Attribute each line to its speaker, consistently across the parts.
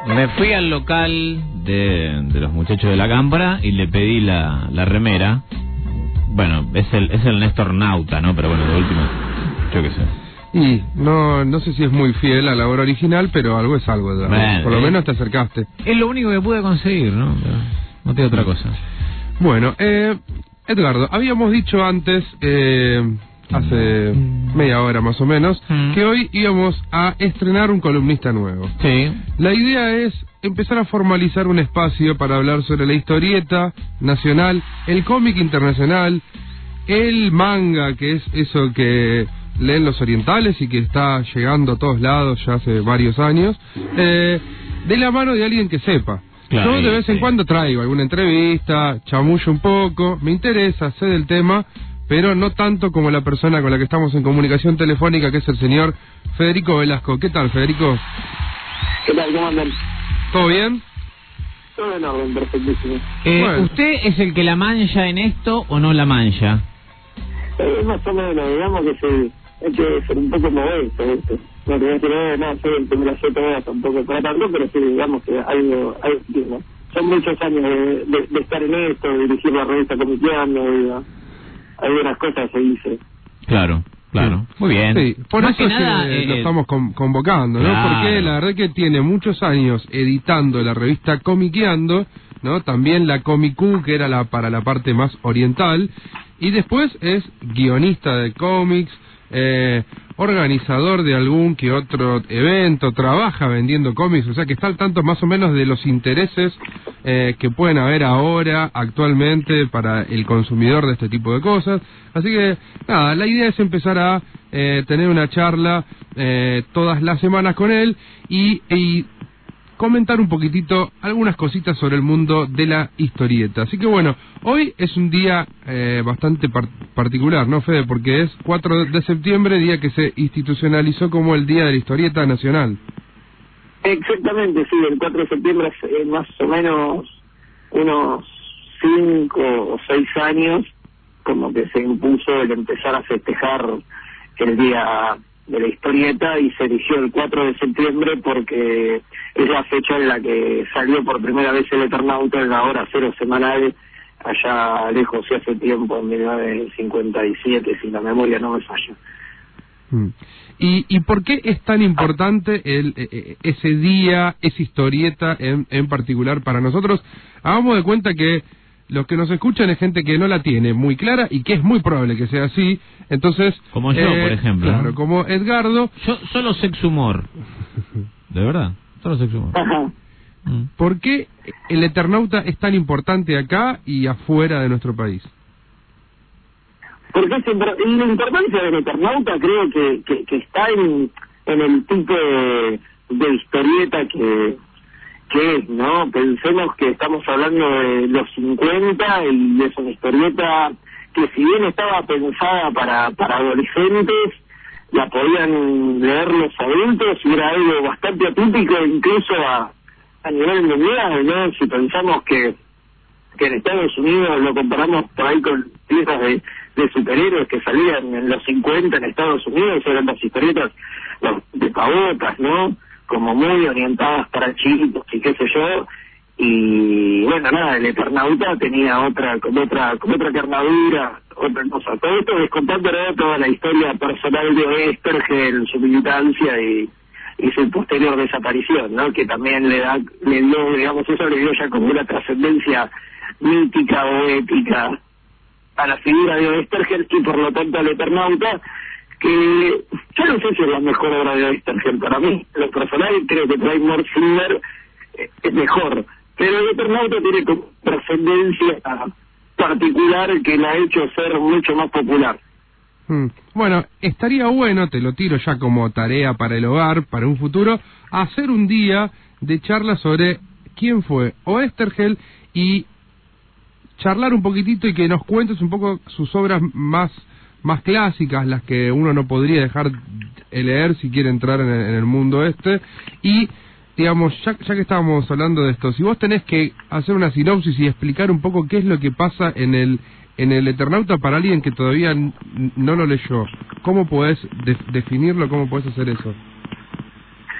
Speaker 1: Me fui al local de los muchachos de la cámpora y le pedí la remera. Bueno, es el Néstor Nauta, ¿no? Pero bueno, de última, yo qué sé.
Speaker 2: Y no sé si es muy fiel a la obra original, pero algo es algo.
Speaker 1: Bueno,
Speaker 2: por lo menos te acercaste.
Speaker 1: Es lo único que pude conseguir, ¿no? No tengo otra cosa.
Speaker 2: Bueno, Edgardo, habíamos dicho antes, hace media hora más o menos, que hoy íbamos a estrenar un columnista nuevo.
Speaker 1: Sí.
Speaker 2: La idea es empezar a formalizar un espacio para hablar sobre la historieta nacional, el cómic internacional, el manga, que es eso que leen los orientales y que está llegando a todos lados ya hace varios años, de la mano de alguien que sepa.
Speaker 1: Claro,
Speaker 2: Yo de vez en cuando traigo alguna entrevista, chamullo un poco, me interesa, sé del tema, pero no tanto como la persona con la que estamos en comunicación telefónica, que es el señor Federico Velasco. ¿Qué tal, Federico?
Speaker 3: ¿Qué tal? ¿Cómo andan?
Speaker 2: ¿Todo bien?
Speaker 3: Todo en orden, perfectísimo.
Speaker 2: Bueno.
Speaker 1: ¿Usted es el que la mancha en esto o no la mancha?
Speaker 3: Más o menos, digamos que hay que ser un poco modesto, ¿viste? No te voy a decir, no, soy el que me la sé toda, tampoco para tanto, pero sí, digamos que algo entiendo. Son muchos años de estar en esto, de dirigir la revista Comiqueando, algunas cosas se dice.
Speaker 1: Claro. Muy bien.
Speaker 2: Sí, por
Speaker 1: Más
Speaker 2: eso
Speaker 1: que nada,
Speaker 2: lo estamos convocando, ¿no?
Speaker 1: Claro.
Speaker 2: Porque la verdad que tiene muchos años editando la revista Comiqueando, ¿no? También la Comicú, que era para la parte más oriental, y después es guionista de cómics, organizador de algún que otro evento, trabaja vendiendo cómics, o sea que está al tanto más o menos de los intereses que pueden haber ahora, actualmente, para el consumidor de este tipo de cosas. Así que, nada, la idea es empezar a tener una charla todas las semanas con él y comentar un poquitito algunas cositas sobre el mundo de la historieta. Así que bueno, hoy es un día bastante particular, ¿no, Fede? Porque es 4 de septiembre, día que se institucionalizó como el Día de la Historieta Nacional.
Speaker 3: Exactamente, sí, el 4 de septiembre es más o menos unos 5 o 6 años, como que se impuso el empezar a festejar el Día de la Historieta y se eligió el 4 de septiembre porque es la fecha en la que salió por primera vez el Eternauta en la hora cero semanal, allá lejos y hace tiempo, en 1957, si la memoria no me falla.
Speaker 2: ¿Y por qué es tan importante ese día, esa historieta en particular para nosotros? Hagamos de cuenta que los que nos escuchan es gente que no la tiene muy clara y que es muy probable que sea así. Entonces,
Speaker 1: como yo, por ejemplo.
Speaker 2: Claro,
Speaker 1: ¿no?
Speaker 2: como Edgardo.
Speaker 1: Yo solo sexo humor. ¿De verdad? Solo sexo humor.
Speaker 3: Ajá.
Speaker 2: ¿Por qué el Eternauta es tan importante acá y afuera de nuestro país?
Speaker 3: Porque la importancia del Eternauta creo que está en el tipo de historieta que es, ¿no? Pensemos que estamos hablando de los 50 y es una historieta que, si bien estaba pensada para adolescentes, la podían leer los adultos y era algo bastante atípico incluso a nivel mundial, ¿no? Si pensamos que en Estados Unidos lo comparamos por ahí con piezas de superhéroes que salían en los 50 en Estados Unidos, eran las historietas de pavotas, ¿no? Como muy orientadas para chicos y qué sé yo, y bueno, nada, el Eternauta tenía otra carnadura, otra cosa. Todo esto descontándole toda la historia personal de Oestergel, su militancia y su posterior desaparición, ¿no? Que también le dio, digamos, eso le dio ya como una trascendencia mítica o épica a la figura de Oestergel y por lo tanto al Eternauta, que yo no sé si es la mejor obra de Oestergel para mí. Lo personal creo que Trainor Silver es mejor, pero el Eternauta tiene como trascendencia particular que la ha hecho ser mucho más popular.
Speaker 2: Bueno, estaría bueno, te lo tiro ya como tarea para el hogar, para un futuro, hacer un día de charla sobre quién fue Oestergel y charlar un poquitito y que nos cuentes un poco sus obras más clásicas, las que uno no podría dejar de leer si quiere entrar en el mundo y digamos, ya que estábamos hablando de esto, si vos tenés que hacer una sinopsis y explicar un poco qué es lo que pasa en el Eternauta para alguien que todavía no lo leyó, ¿cómo podés definirlo? ¿Cómo podés hacer eso?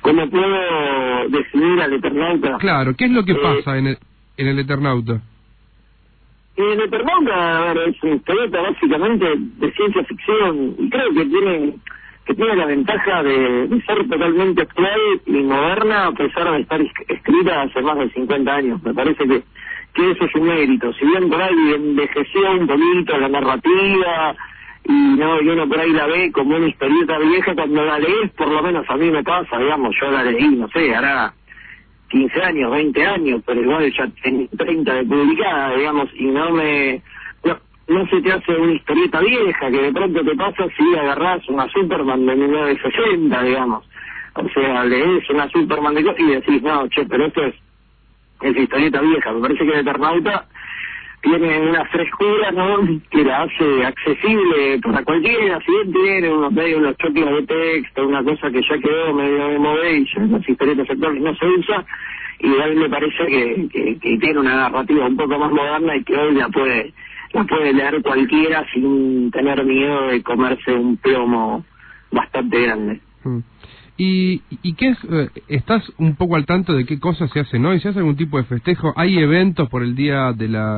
Speaker 3: ¿Cómo puedo definir al Eternauta?
Speaker 2: Claro, ¿qué es lo que pasa en el Eternauta?
Speaker 3: El Eternauta, a ver, es una historieta básicamente de ciencia ficción, y creo que tiene la ventaja de ser totalmente actual y moderna, a pesar de estar escrita hace más de 50 años. Me parece que eso es un mérito. Si bien por ahí envejeció un poquito la narrativa, y uno por ahí la ve como una historieta vieja, cuando la lees, por lo menos a mí me pasa, digamos, yo la leí, no sé, hará 15 años, 20 años, pero igual ya tenía 30 de publicada, digamos, y no se te hace una historieta vieja, que de pronto te pasa si agarrás una Superman de 1960, digamos. O sea, lees una Superman de cosas y decís, no, che, pero esto es historieta vieja. Me parece que el Eternauta tiene una frescura, ¿no?, que la hace accesible para cualquiera. Si bien tiene unos choques de texto, una cosa que ya quedó medio de moda y ya en las historietas actuales no se usa, igual me parece que tiene una narrativa un poco más moderna y que hoy la puede leer cualquiera sin tener miedo de comerse un plomo bastante grande.
Speaker 2: ¿Y qué es? ¿Estás un poco al tanto de qué cosas se hacen hoy? ¿Se hace algún tipo de festejo? ¿Hay eventos por el día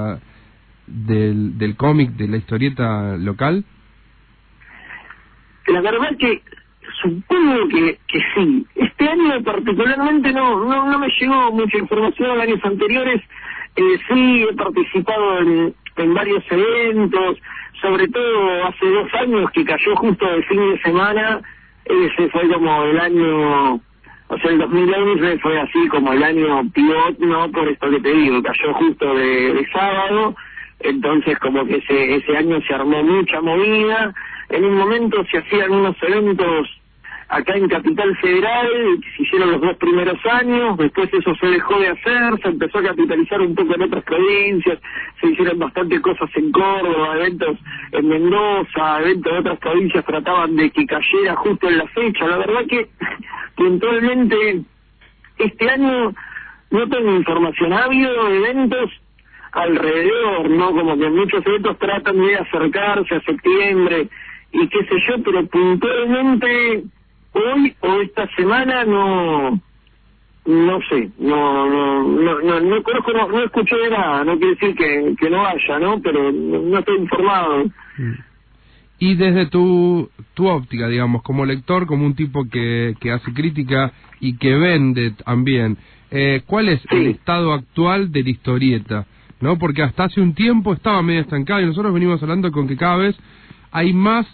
Speaker 2: del cómic, de la historieta local?
Speaker 3: La verdad es que supongo que sí. Este año particularmente no me llegó mucha información. En años anteriores sí he participado en varios eventos, sobre todo hace 2 años que cayó justo el fin de semana. Ese fue como el año, o sea, el 2011 fue así como el año pivot, ¿no? Por esto que te digo, cayó justo de sábado, entonces como que ese año se armó mucha movida. En un momento se hacían unos eventos acá en Capital Federal, se hicieron los 2 primeros años, después eso se dejó de hacer, se empezó a capitalizar un poco en otras provincias, se hicieron bastante cosas en Córdoba, eventos en Mendoza, eventos de otras provincias trataban de que cayera justo en la fecha. La verdad que puntualmente este año no tengo información. Ha habido eventos alrededor, ¿no? Como que muchos eventos tratan de acercarse a septiembre y qué sé yo, pero puntualmente hoy o esta semana no sé, no conozco, no escuché de nada. No quiere decir que no haya, ¿no? Pero no estoy informado.
Speaker 2: Y desde tu óptica, digamos, como lector, como un tipo que hace crítica y que vende también, ¿cuál es el estado actual de la historieta? ¿No? Porque hasta hace un tiempo estaba medio estancado y nosotros venimos hablando con que cada vez hay más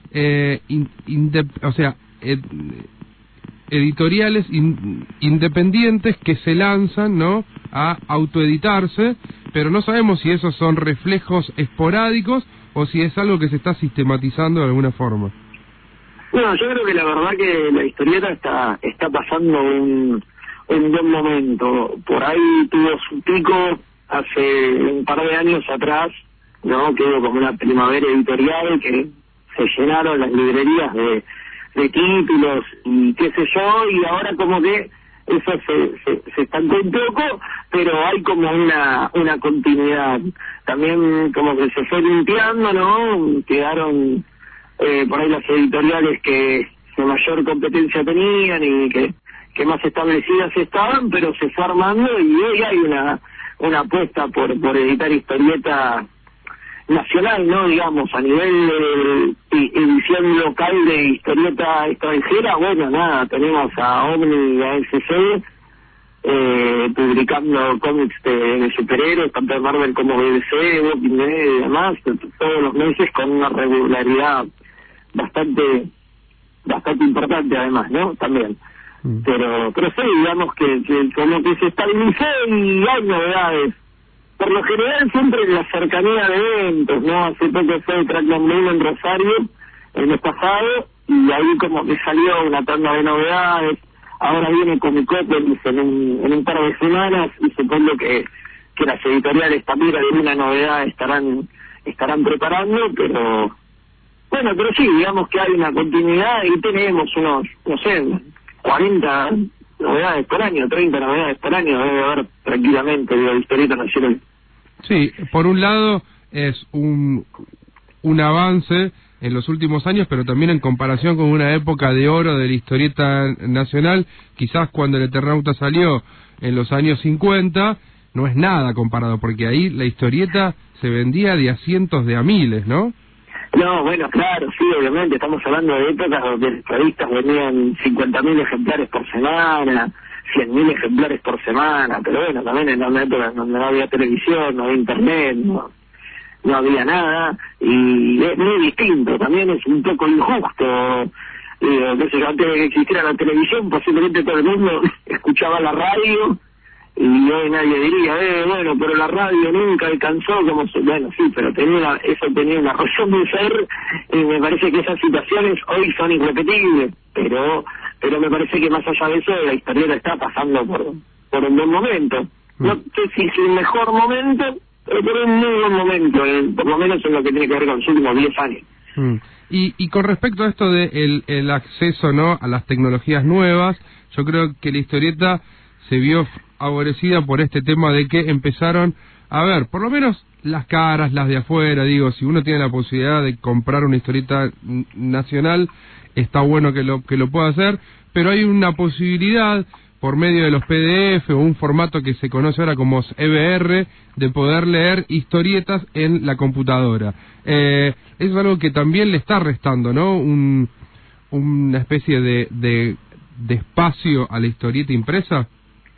Speaker 2: editoriales independientes que se lanzan, ¿no?, a autoeditarse, pero no sabemos si esos son reflejos esporádicos o si es algo que se está sistematizando de alguna forma.
Speaker 3: No, yo creo que la verdad que la historieta está pasando un buen momento. Por ahí tuvo su pico hace un par de años atrás, ¿no?, que hubo como una primavera editorial que se llenaron las librerías de títulos y qué sé yo, y ahora como que eso se estancó un poco, pero hay como una continuidad. También como que se fue limpiando, ¿no? Quedaron por ahí las editoriales que mayor competencia tenían y que más establecidas estaban, pero se fue armando y hoy hay una apuesta por editar historieta nacional, ¿no? Digamos, a nivel de edición local de historieta extranjera, bueno, nada, tenemos a Omni y a SC publicando cómics de superhéroes, tanto de Marvel como de DC, Walking Dead y demás, todos los meses con una regularidad bastante importante además, ¿no? También. Pero sí, digamos que como que se estabilizó y hay novedades. Por lo general siempre en la cercanía de eventos, ¿no? Hace poco fue Crackdown Boom en Rosario, el mes pasado, y ahí como que salió una tanda de novedades. Ahora viene Comicópolis en un par de semanas, y supongo que las editoriales también alguna novedad estarán preparando, pero bueno, pero sí, digamos que hay una continuidad y tenemos unos, no sé, 40 novedades por año, 30 novedades por año debe haber tranquilamente de historieta nacional.
Speaker 2: Sí, por un lado es un avance en los últimos años, pero también en comparación con una época de oro de la historieta nacional, quizás cuando el Eternauta salió en los años 50, no es nada comparado, porque ahí la historieta se vendía de a cientos de a miles, ¿no?
Speaker 3: No, bueno, claro, sí, obviamente, estamos hablando de épocas donde las revistas venían 50.000 ejemplares por semana, 100.000 ejemplares por semana, pero bueno, también en una época donde no había televisión, no había internet, no había nada, y es muy distinto, también es un poco injusto. Antes de que existiera la televisión, posiblemente todo el mundo escuchaba la radio, y hoy nadie diría, bueno, pero la radio nunca alcanzó como... Bueno, sí, pero eso tenía una razón de ser, y me parece que esas situaciones hoy son irrepetibles, pero me parece que más allá de eso, la historieta está pasando por un buen momento. No sé si es el mejor momento, pero por un muy buen momento, por lo menos en lo que tiene que ver con los últimos 10 años.
Speaker 2: Y con respecto a esto de el acceso, ¿no?, a las tecnologías nuevas, yo creo que la historieta se vio favorecida por este tema de que empezaron a ver, por lo menos las caras, las de afuera, digo, si uno tiene la posibilidad de comprar una historieta nacional, está bueno que lo pueda hacer, pero hay una posibilidad por medio de los PDF o un formato que se conoce ahora como EBR, de poder leer historietas en la computadora. Eso es algo que también le está restando, ¿no?, una especie de espacio a la historieta impresa.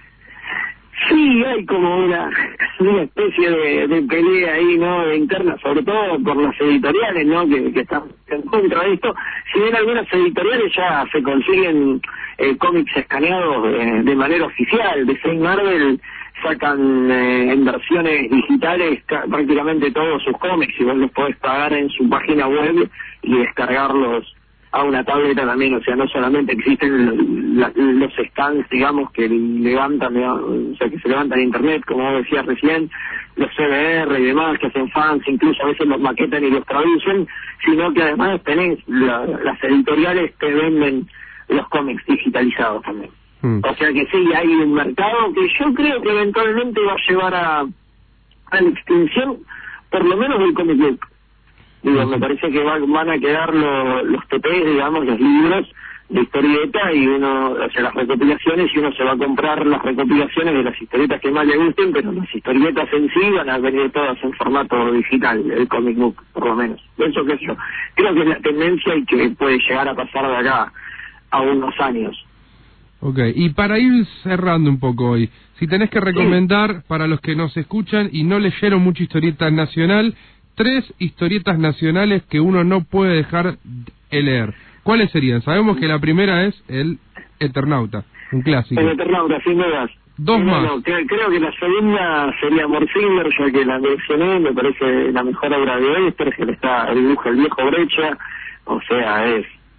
Speaker 3: Sí, hay como una especie de pelea ahí, ¿no?, interna, sobre todo por las editoriales, ¿no?, que están en contra de esto. Si bien algunas editoriales ya se consiguen cómics escaneados de manera oficial, DC y Marvel sacan en versiones digitales prácticamente todos sus cómics, y vos los podés pagar en su página web y descargarlos a una tableta también. O sea, no solamente existen los scans, digamos, que levantan, o sea, que se levantan en internet, como vos decías recién, los CBR y demás, que hacen fans, incluso a veces los maquetan y los traducen, sino que además tenés las editoriales que venden los cómics digitalizados también. O sea que sí, hay un mercado que yo creo que eventualmente va a llevar a la extinción, por lo menos del comic book. Digo, me parece que van a quedar los TPs, digamos, los libros de historieta, y uno hace las recopilaciones, y uno se va a comprar las recopilaciones de las historietas que más le gusten, pero las historietas en sí van a venir todas en formato digital, el comic book, por lo menos. Eso que yo creo que es la tendencia y que puede llegar a pasar de acá a unos años.
Speaker 2: Ok, y para ir cerrando un poco hoy, si tenés que recomendar para los que nos escuchan y no leyeron mucha historieta nacional, 3 historietas nacionales que uno no puede dejar de leer, ¿cuáles serían? Sabemos que la primera es el Eternauta, un clásico.
Speaker 3: El Eternauta, sin dudas.
Speaker 2: Dos más.
Speaker 3: No, creo que la segunda sería Morsinger, ya que la mencioné, me parece la mejor obra de Ester, que le está dibuja el viejo Brecha, o sea,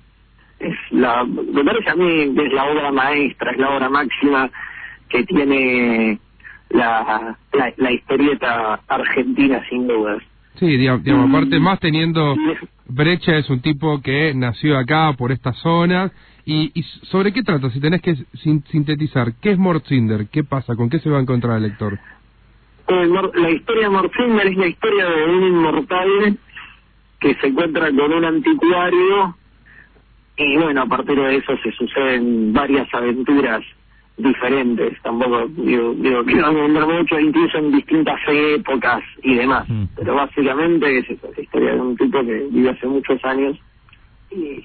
Speaker 3: me parece a mí que es la obra maestra, es la obra máxima que tiene la historieta argentina, sin dudas.
Speaker 2: Sí, digamos, aparte más teniendo... Brecha es un tipo que nació acá, por esta zona, y ¿sobre qué trata? Si tenés que sintetizar, ¿qué es Morsinger? ¿Qué pasa? ¿Con qué se va a encontrar el lector?
Speaker 3: La historia de Morsinger es la historia de un inmortal que se encuentra con un anticuario, y bueno, a partir de eso se suceden varias aventuras diferentes. Tampoco digo quiero vender mucho, incluso en distintas épocas y demás, pero básicamente es esa, la historia de un tipo que vive hace muchos años, y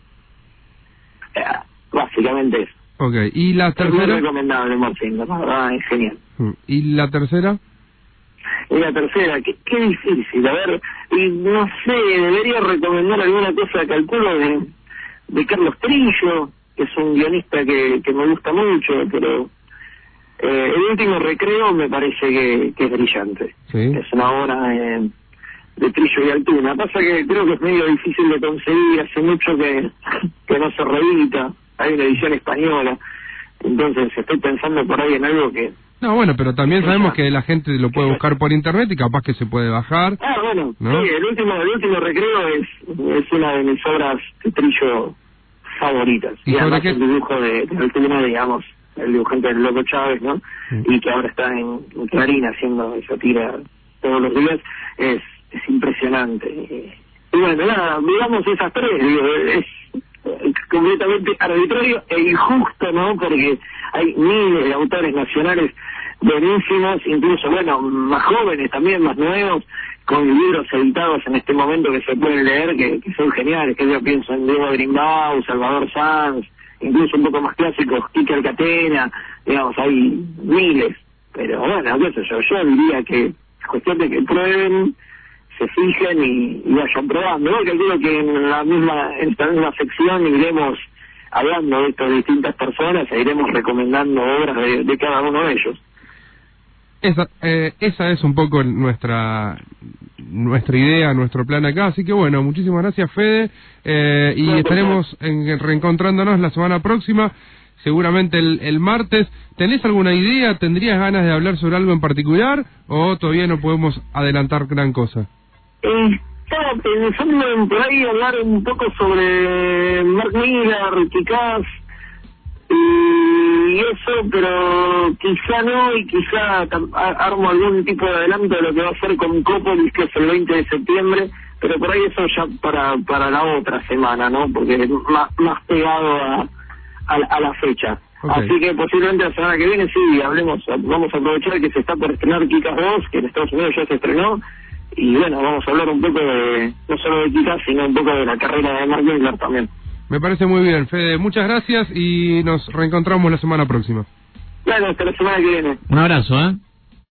Speaker 3: básicamente es.
Speaker 2: Okay, ¿y la tercera?
Speaker 3: Es muy recomendable Morsinger, la verdad, es genial.
Speaker 2: ¿Y la tercera?
Speaker 3: Y la tercera, qué difícil, a ver, y no sé, debería recomendar alguna cosa, calculo, de Carlos Trillo, que es un guionista que me gusta mucho, pero El último recreo me parece que es brillante. ¿Sí? Es una obra de Trillo y Altuna. Pasa que creo que es medio difícil de conseguir, hace mucho que no se reedita, hay una edición española, entonces estoy pensando por ahí en algo que...
Speaker 2: No, bueno, pero también sabemos que la gente lo puede buscar por internet y capaz que se puede bajar.
Speaker 3: Ah, bueno,
Speaker 2: ¿no?
Speaker 3: Sí, el último recreo es una de mis obras de Trillo favoritas.
Speaker 2: ¿Y
Speaker 3: además
Speaker 2: qué?
Speaker 3: el dibujo de Altuna, digamos, el dibujante del Loco Chávez, ¿no? Y que ahora está en Clarín haciendo esa tira todos los días, es impresionante. bueno, nada, digamos esas tres, digo, es completamente arbitrario e injusto, ¿no? Porque hay miles de autores nacionales buenísimos, incluso, bueno, más jóvenes también, más nuevos, con libros editados en este momento que se pueden leer, que son geniales, que yo pienso en Diego Grimbau, Salvador Sanz, incluso un poco más clásicos, Quique Alcatena, digamos, hay miles, pero bueno, qué sé yo diría que es cuestión de que prueben, se fijen y vayan probando. Yo calculo que en esta misma sección iremos hablando de estas distintas personas e iremos recomendando obras de cada uno de ellos.
Speaker 2: Esa es un poco nuestra idea, nuestro plan acá, así que bueno, muchísimas gracias, Fede, y estaremos reencontrándonos la semana próxima, seguramente el martes. ¿Tenés alguna idea? ¿Tendrías ganas de hablar sobre algo en particular o todavía no podemos adelantar gran cosa?
Speaker 3: Estaba pensando en por ahí hablar un poco sobre Mark Millar, quizás, y eso, pero quizá no, y quizá armo algún tipo de adelanto de lo que va a hacer con Cópolis, que es el 20 de septiembre, pero por ahí eso ya para la otra semana, ¿no? Porque es más pegado a la fecha. Okay. Así que posiblemente la semana que viene sí hablemos, vamos a aprovechar que se está por estrenar Kick-Ass 2, que en Estados Unidos ya se estrenó, y bueno, vamos a hablar un poco de, no solo de Kick-Ass, sino un poco de la carrera de Mark Millar también.
Speaker 2: Me parece muy bien, Fede. Muchas gracias y nos reencontramos la semana próxima.
Speaker 3: Claro, hasta la semana que viene.
Speaker 1: Un abrazo, ¿eh?